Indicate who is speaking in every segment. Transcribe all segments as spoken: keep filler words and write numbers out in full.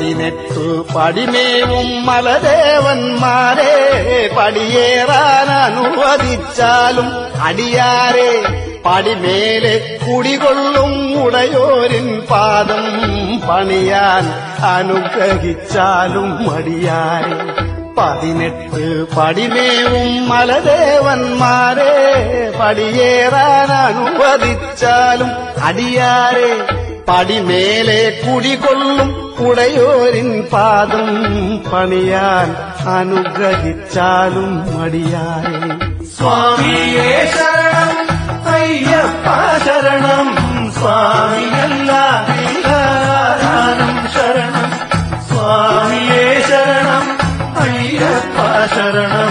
Speaker 1: പതിനെട്ടു പടിമേവും മലദേവന്മാരെ പടിയേറാൻ അനുവദിച്ചാലും അടിയാരെ പടിമേലെ കുടികൊള്ളും ഉടയോരിൻ പാദം പണിയാൻ അനുഗ്രഹിച്ചാലും അടിയാരെ പതിനെട്ട് പടിമേവും മലദേവന്മാരെ പടിയേറാൻ അനുവദിച്ചാലും അടിയാരെ പടിമേലെ കുടികൊള്ളും ഉടയോരിൻ പാദം പണിയാൻ അനുഗ്രഹിച്ചാലും അടിയാരെ
Speaker 2: സ്വാമിയേ ശരണം അയ്യപ്പ ശരണം സ്വാമിയല്ലാതില്ലാരും ശരണം സ്വാമിയേ ശരണം അയ്യപ്പ ശരണം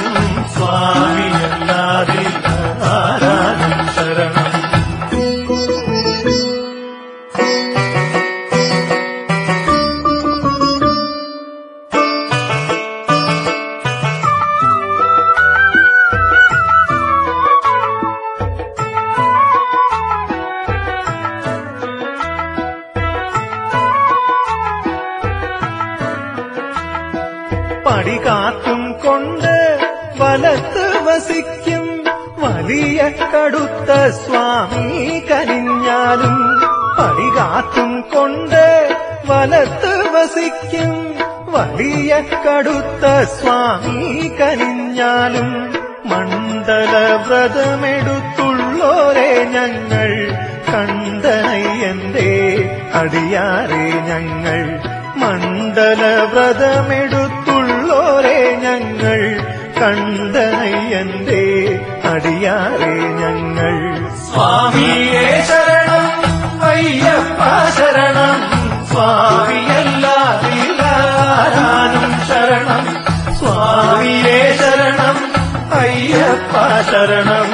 Speaker 2: സ്വാമിയല്ലാതില്ലാരും ശരണം പടി കാത്തും കൊണ്ട് വലത്ത് വസിക്കും വലിയ കടുത്ത സ്വാമി കനിഞ്ഞാലും പടി കാത്തും കൊണ്ട് വലത്ത് വസിക്കും വലിയ കടുത്ത സ്വാമി കനിഞ്ഞാലും മണ്ഡലവ്രതമെടുത്തുള്ളോരെ ഞങ്ങൾ കണ്ടനയ്യന്റെ അടിയാരെ ഞങ്ങൾ മണ്ഡലവ്രതമെടുത്തുള്ളോരെ ഞങ്ങൾ കണ്ടനയ്യന്റെ അടിയാരെ ഞങ്ങൾ സ്വാമിയേ ശരണം അയ്യപ്പ ശരണം സ്വാമിയല്ലാതില്ലാരും ശരണം സ്വാമിയേ ശരണം അയ്യപ്പ ശരണം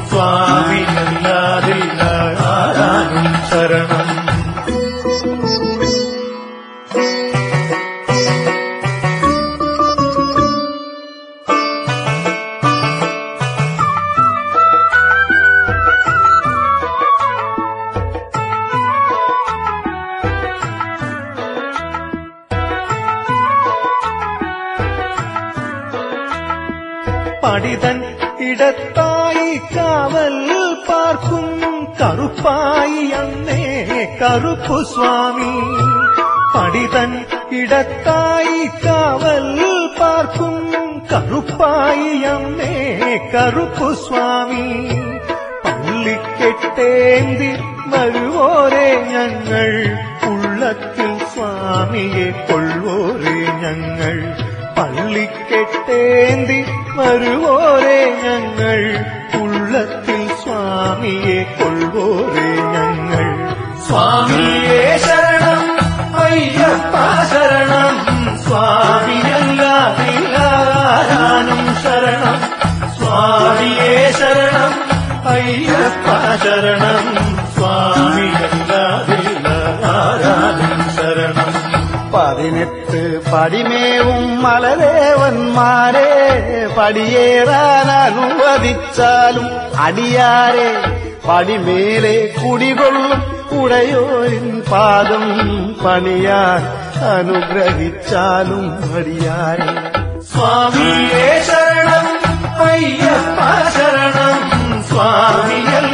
Speaker 2: സ്വാമിയല്ലാതില്ലാരും ശരണം പടിതൻ ഇടത്തായി കാവൽ പാർക്കും കറുപ്പായി അന്നേ കറുപ്പു സ്വാമി പടിതൻ ഇടത്തായി കാവൽ പാർക്കും കറുപ്പായി അന്നേ കറുപ്പു സ്വാമി പള്ളിക്കെട്ടേന്തി വരുവോരെ ഞങ്ങൾ ഉള്ളത്തിൽ സ്വാമിയെ കൊള്ളുവോരെ ഞങ്ങൾ പള്ളിക്കെട്ടേന്തി വരുവോരെ ഞങ്ങൾ ഉള്ളത്തിൽ സ്വാമിയെ കൊള്ളുവോരെ ഞങ്ങൾ സ്വാമിയേ ശരണം അയ്യപ്പ ശരണം സ്വാമിയല്ലാതില്ലാരും ശരണം സ്വാമിയേ ശരണം അയ്യപ്പ ശരണം സ്വാമിയല്ലാതില്ലാരും ശരണം
Speaker 1: പതിനെട്ട് പടിമേവും മലദേവന്മാരെ പടിയേറാൻ അനുവദിച്ചാലും അടിയാരെ പടിമേലെ കുടികൊള്ളും ഉടയോരിൻ പാദം പണിയാൻ അനുഗ്രഹിച്ചാലും അടിയാരെ
Speaker 2: സ്വാമിയേ ശരണം അയ്യപ്പ ശരണം സ്വാമിയല്ല